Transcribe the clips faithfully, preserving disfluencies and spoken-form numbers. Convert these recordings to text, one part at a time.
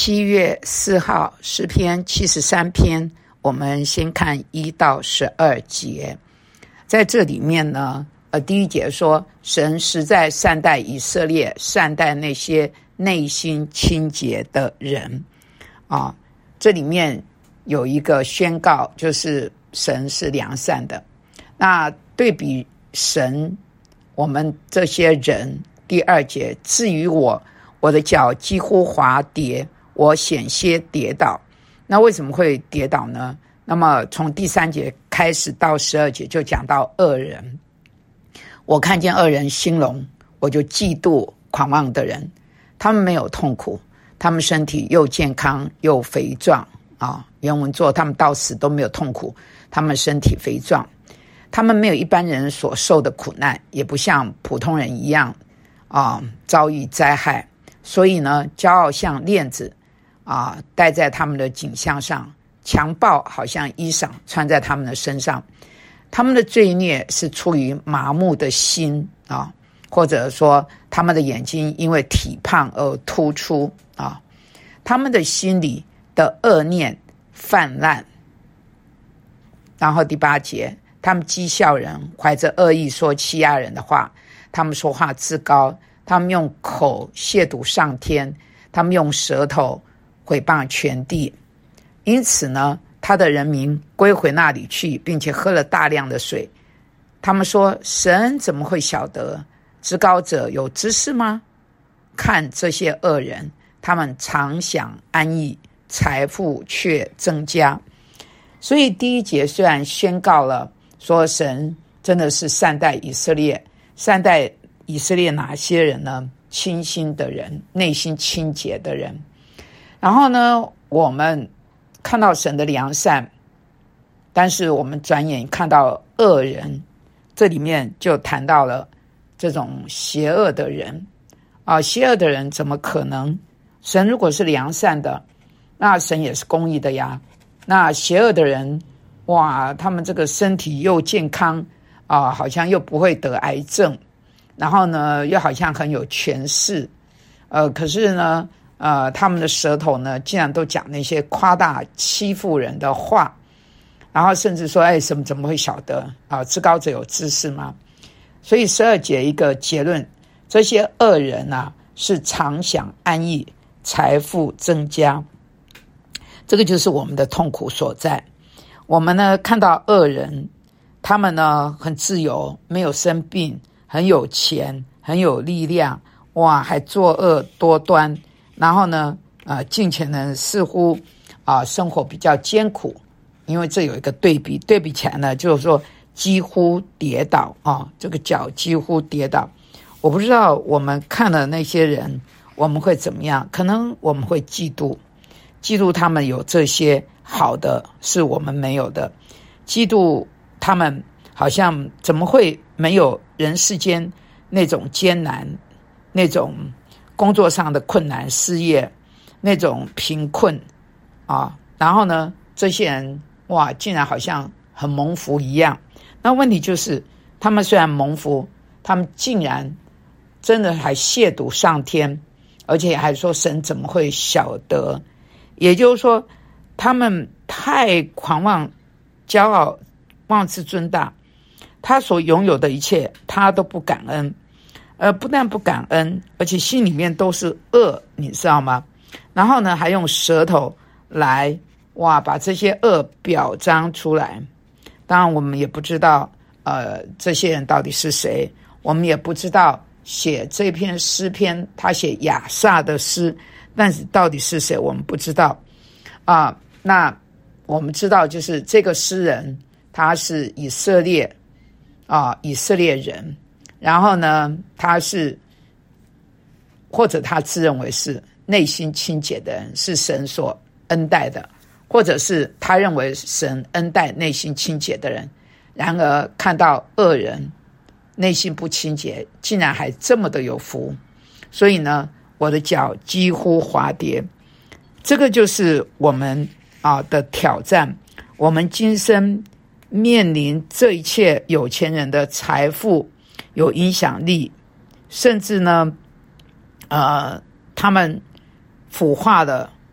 七月四号诗篇七十三篇，我们先看一到十二节。在这里面呢，呃，第一节说，神实在善待以色列，善待那些内心清洁的人啊。这里面有一个宣告，就是神是良善的。那对比神，我们这些人，第二节，至于我，我的脚几乎滑跌，我险些跌倒。那为什么会跌倒呢？那么从第三节开始到十二节就讲到恶人。我看见恶人兴隆，我就嫉妒狂妄的人。他们没有痛苦，他们身体又健康又肥壮啊。原文作他们到死都没有痛苦，他们身体肥壮。他们没有一般人所受的苦难，也不像普通人一样啊遭遇灾害。所以呢，骄傲像链子啊戴在他们的颈项上，强暴好像衣裳穿在他们的身上。他们的罪孽是出于麻木的心啊，或者说他们的眼睛因为体胖而突出啊。他们的心里的恶念泛滥。然后第八节，他们讥笑人，怀着恶意说欺压人的话，他们说话自高，他们用口亵渎上天，他们用舌头毁谤全地。因此呢，他的人民归回那里去，并且喝了大量的水。他们说，神怎么会晓得？至高者有知识吗？看这些恶人，他们常享安逸，财富却增加。所以第一节虽然宣告了说神真的是善待以色列，善待以色列哪些人呢？清心的人，内心清洁的人。然后呢，我们看到神的良善，但是我们转眼看到恶人，这里面就谈到了这种邪恶的人啊，邪恶的人怎么可能？神如果是良善的，那神也是公义的呀。那邪恶的人，哇，他们这个身体又健康啊，好像又不会得癌症，然后呢，又好像很有权势，呃，可是呢，呃，他们的舌头呢，竟然都讲那些夸大欺负人的话，然后甚至说，哎，什么怎么会晓得啊？至高者有知识吗？所以十二节一个结论，这些恶人啊，是常享安逸，财富增加。这个就是我们的痛苦所在。我们呢，看到恶人，他们呢很自由，没有生病，很有钱，很有力量，哇，还作恶多端，然后呢，呃，近前人似乎啊、呃、生活比较艰苦，因为这有一个对比，对比起来呢，就是说几乎跌倒啊，这个脚几乎跌倒。我不知道我们看了那些人，我们会怎么样？可能我们会嫉妒。嫉妒他们有这些好的是我们没有的，嫉妒他们好像怎么会没有人世间那种艰难，那种工作上的困难，失业，那种贫困啊，然后呢，这些人哇，竟然好像很蒙福一样。那问题就是，他们虽然蒙福，他们竟然真的还亵渎上天，而且还说神怎么会晓得？也就是说，他们太狂妄、骄傲、妄自尊大，他所拥有的一切，他都不感恩，呃，不但不感恩，而且心里面都是恶，你知道吗？然后呢，还用舌头来哇，把这些恶表彰出来。当然，我们也不知道，呃，这些人到底是谁，我们也不知道写这篇诗篇，他写亚萨的诗。但是到底是谁我们不知道啊。那我们知道就是这个诗人他是以色列啊以色列人，然后呢他是或者他自认为是内心清洁的人，是神所恩待的，或者是他认为神恩待内心清洁的人，然而看到恶人内心不清洁，竟然还这么的有福，所以呢我的脚几乎滑跌。这个就是我们啊的挑战。我们今生面临这一切有钱人的财富、有影响力，甚至呢，呃，他们腐化了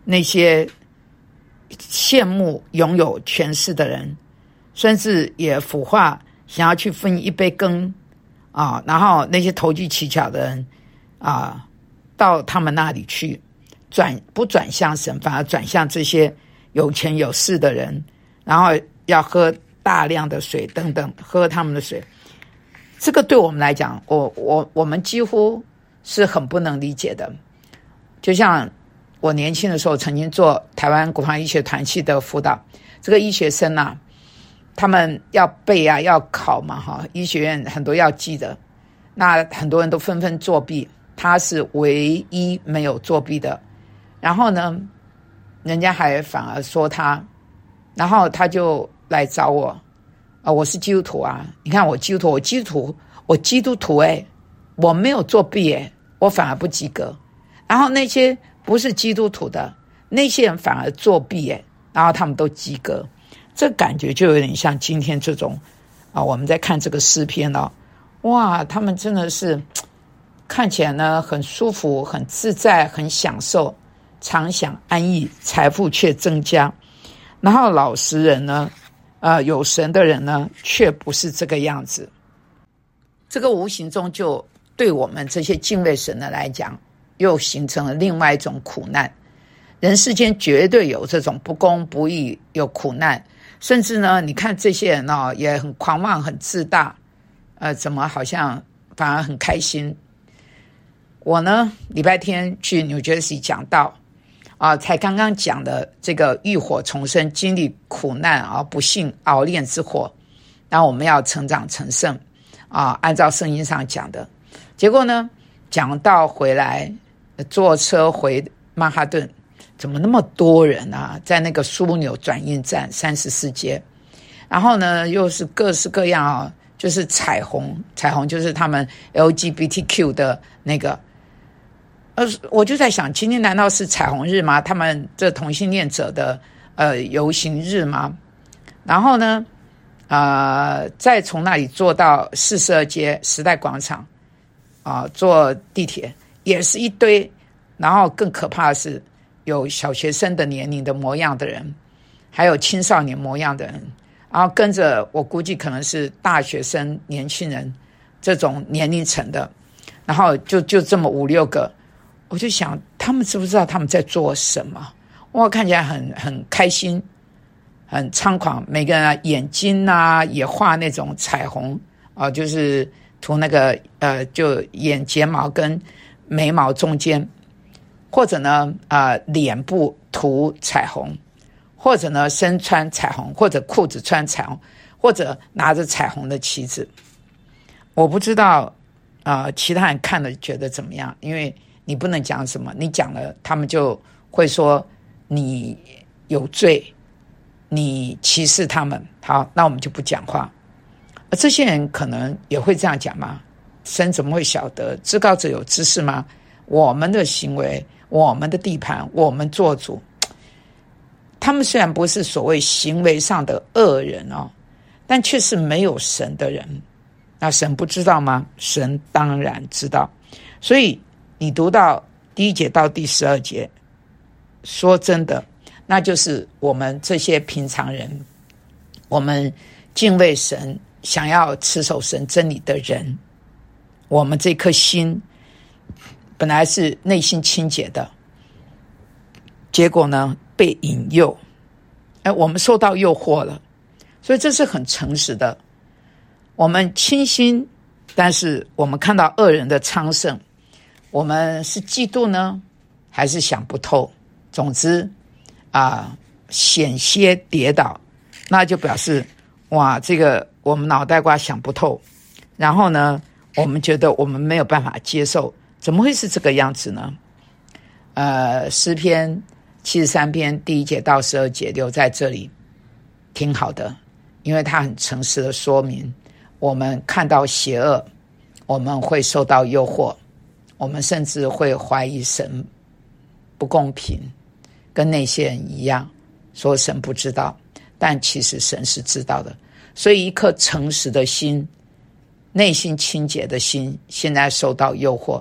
那些羡慕拥有权势的人，甚至也腐化想要去分一杯羹啊，然后那些投机取巧的人啊，到他们那里去，转不转向神，反而转向这些有钱有势的人，然后要喝大量的水等等，喝他们的水。这个对我们来讲，我我我们几乎是很不能理解的。就像我年轻的时候曾经做台湾国防医学团契的辅导，这个医学生啊，他们要背啊要考嘛哈，医学院很多要记的，那很多人都纷纷作弊，他是唯一没有作弊的。然后呢，人家还反而说他，然后他就来找我啊，我是基督徒啊，你看我基督徒，我基督徒，我基督徒哎、欸，我没有作弊哎、欸，我反而不及格。然后那些不是基督徒的那些人反而作弊哎、欸，然后他们都及格。这感觉就有点像今天这种啊，我们在看这个诗篇哦，哇，他们真的是看起来呢很舒服、很自在、很享受，常享安逸，财富却增加。然后老实人呢，呃，有神的人呢，却不是这个样子。这个无形中就对我们这些敬畏神的来讲，又形成了另外一种苦难。人世间绝对有这种不公不义，有苦难，甚至呢，你看这些人哦，也很狂妄、很自大，呃，怎么好像反而很开心？我呢，礼拜天去 New Jersey 讲道啊，才刚刚讲的这个浴火重生，经历苦难啊，不幸熬炼之火，然后我们要成长成圣啊，按照圣经上讲的。结果呢，讲道回来，坐车回曼哈顿，怎么那么多人啊？在那个枢纽转运站三十四街，然后呢，又是各式各样啊，就是彩虹，彩虹就是他们 L G B T Q 的那个。呃，我就在想，今天难道是彩虹日吗？他们这同性恋者的呃游行日吗？然后呢，呃，再从那里坐到四十二街时代广场啊、呃，坐地铁也是一堆。然后更可怕的是，有小学生的年龄的模样的人，还有青少年模样的人，然后跟着我估计可能是大学生、年轻人这种年龄层的，然后就就这么五六个。我就想，他们知不知道他们在做什么？哇，看起来很很开心，很猖狂。每个人啊，眼睛啊也画那种彩虹啊、呃，就是涂那个呃，就眼睫毛跟眉毛中间，或者呢啊、呃，脸部涂彩虹，或者呢身穿彩虹，或者裤子穿彩虹，或者拿着彩虹的旗子。我不知道啊、呃，其他人看了觉得怎么样？因为你不能讲什么，你讲了，他们就会说你有罪，你歧视他们。好，那我们就不讲话。而这些人可能也会这样讲吗？神怎么会晓得？至高者有知识吗？我们的行为，我们的地盘，我们做主。他们虽然不是所谓行为上的恶人哦，但却是没有神的人。那神不知道吗？神当然知道。所以你读到第一节到第十二节，说真的，那就是我们这些平常人，我们敬畏神，想要持守神真理的人，我们这颗心本来是内心清洁的，结果呢被引诱，哎，我们受到诱惑了，所以这是很诚实的。我们清心，但是我们看到恶人的昌盛，我们是嫉妒呢，还是想不透？总之啊，险些跌倒，那就表示哇，这个我们脑袋瓜想不透，然后呢，我们觉得我们没有办法接受，怎么会是这个样子呢？呃，诗篇七十三篇第一节到十二节留在这里，挺好的，因为它很诚实的说明，我们看到邪恶，我们会受到诱惑。我们甚至会怀疑神不公平，跟那些人一样，说神不知道，但其实神是知道的。所以一颗诚实的心，内心清洁的心，现在受到诱惑，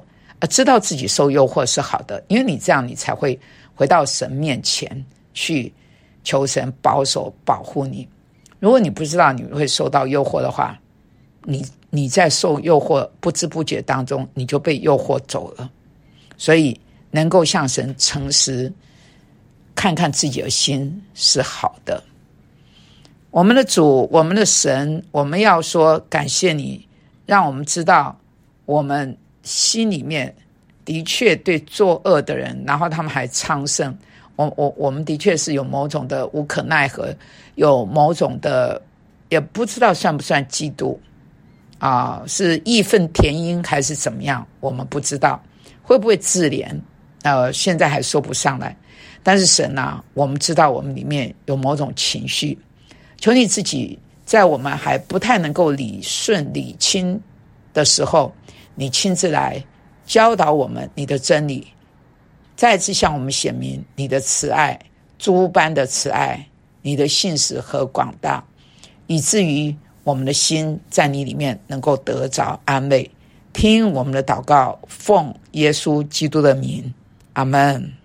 知道自己受诱惑是好的，因为你这样你才会回到神面前去求神保守保护你。如果你不知道你会受到诱惑的话，你你在受诱惑不知不觉当中你就被诱惑走了。所以能够向神诚实看看自己的心是好的。我们的主，我们的神，我们要说感谢你，让我们知道我们心里面的确对作恶的人，然后他们还昌盛，我我我们的确是有某种的无可奈何，有某种的也不知道算不算嫉妒啊、呃，是义愤填膺还是怎么样，我们不知道，会不会自怜，呃，现在还说不上来。但是神啊，我们知道我们里面有某种情绪，求你自己在我们还不太能够理顺理清的时候，你亲自来教导我们你的真理，再次向我们显明你的慈爱，诸般的慈爱，你的信实和广大，以至于我们的心在你里面能够得着安慰。听我们的祷告，奉耶稣基督的名，阿们。